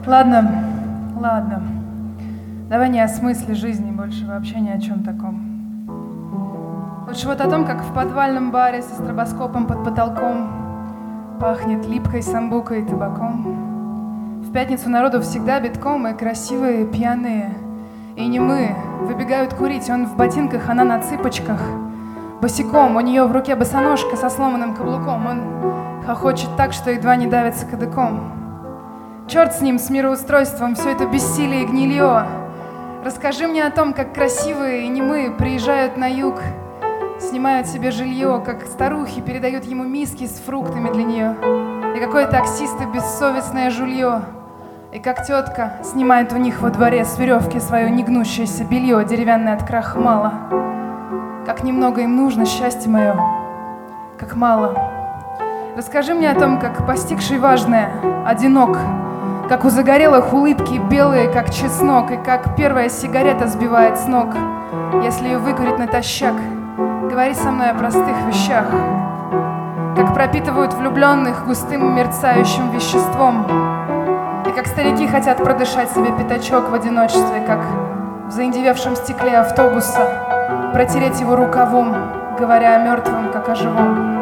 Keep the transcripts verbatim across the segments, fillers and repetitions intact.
Ладно, ладно. Давай не о смысле жизни больше, вообще ни о чем таком. Лучше вот о том, как в подвальном баре со стробоскопом под потолком пахнет липкой самбукой и табаком. В пятницу народу всегда битком, и красивые, пьяные, и немые выбегают курить. Он в ботинках, она на цыпочках, босиком. У нее в руке босоножка со сломанным каблуком. Он хохочет так, что едва не давится кадыком. Черт с ним, с мироустройством, все это бессилие и гнилье. Расскажи мне о том, как красивые и немые приезжают на юг, снимают себе жилье, как старухи передают ему миски с фруктами для нее, и какое таксисты бессовестное жулье, и как тетка снимает у них во дворе с веревки свое негнущееся белье, деревянное от крахмала. Как немного им нужно, счастье мое, как мало. Расскажи мне о том, как постигший важное одинок, как у загорелых улыбки белые, как чеснок, и как первая сигарета сбивает с ног, если ее выкурить натощак. Говори со мной о простых вещах, как пропитывают влюбленных густым мерцающим веществом, и как старики хотят продышать себе пятачок в одиночестве, как в заиндевевшем стекле автобуса протереть его рукавом, говоря о мертвом, как о живом.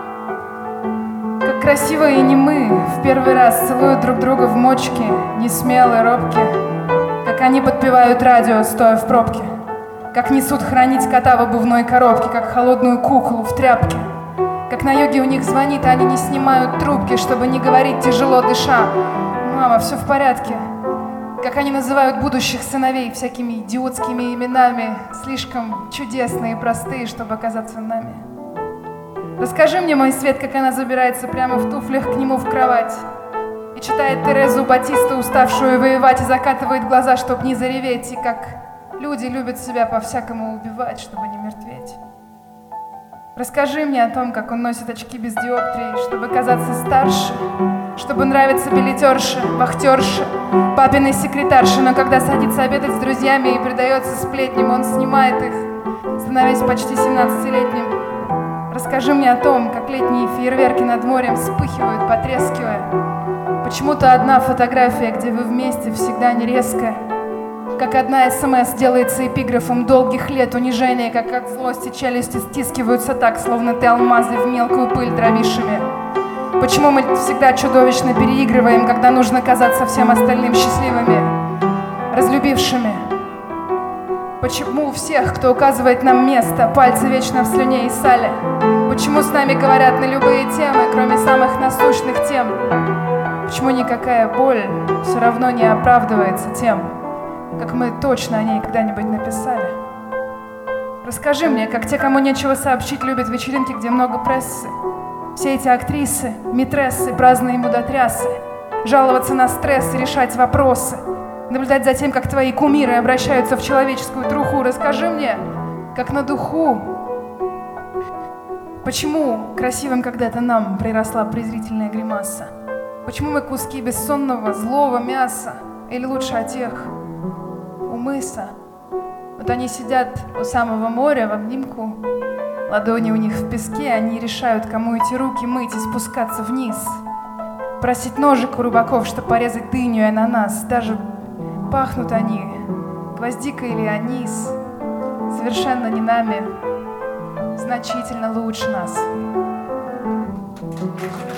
Как красивые и немые в первый раз целуют друг друга в мочке, несмелые, робкие, как они подпевают радио, стоя в пробке, как несут хранить кота в обувной коробке, как холодную куклу в тряпке, как на йоге у них звонит, а они не снимают трубки, чтобы не говорить тяжело дыша: «Мама, все в порядке». Как они называют будущих сыновей всякими идиотскими именами, слишком чудесные и простые, чтобы оказаться нами. Расскажи мне, мой свет, как она забирается прямо в туфлях к нему в кровать и читает Терезу Батисту, уставшую воевать, и закатывает глаза, чтоб не зареветь, и как люди любят себя по-всякому убивать, чтобы не мертветь. Расскажи мне о том, как он носит очки без диоптрии, чтобы казаться старше, чтобы нравиться билетерше, вахтерше, папиной секретарше, но когда садится обедать с друзьями и предается сплетням, он снимает их, становясь почти семнадцатилетним. Расскажи мне о том, как летние фейерверки над морем вспыхивают, потрескивая. Почему-то одна фотография, где вы вместе, всегда не резкая. Как одна СМС делается эпиграфом долгих лет унижения, как от злости челюсти стискиваются так, словно ты алмазы в мелкую пыль дровишами. Почему мы всегда чудовищно переигрываем, когда нужно казаться всем остальным счастливыми, разлюбившими? Почему у всех, кто указывает нам место, пальцы вечно в слюне и сале? Почему с нами говорят на любые темы, кроме самых насущных тем? Почему никакая боль все равно не оправдывается тем, как мы точно о ней когда-нибудь написали? Расскажи мне, как те, кому нечего сообщить, любят вечеринки, где много прессы. Все эти актрисы, митрессы, праздные мудотрясы, жаловаться на стресс и решать вопросы, наблюдать за тем, как твои кумиры обращаются в человеческую труху. Расскажи мне, как на духу, почему красивым когда-то нам приросла презрительная гримаса? Почему мы куски бессонного, злого мяса? Или лучше о тех у мыса? Вот они сидят у самого моря в обнимку, ладони у них в песке, они решают, кому эти руки мыть и спускаться вниз, просить ножик у рыбаков, чтобы порезать дыню и ананас. Даже пахнут они гвоздикой или анис, совершенно не нами, значительно лучше нас.